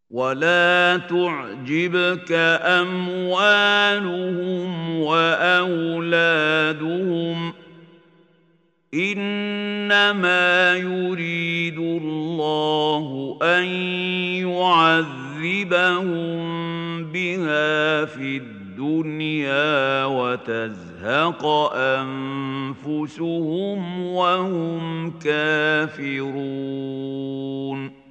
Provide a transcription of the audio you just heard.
ولا تعجبك أموالهم وأولادهم إنما يريد الله أن يعذبهم بها في الدنيا وتزهق أنفسهم وهم كافرون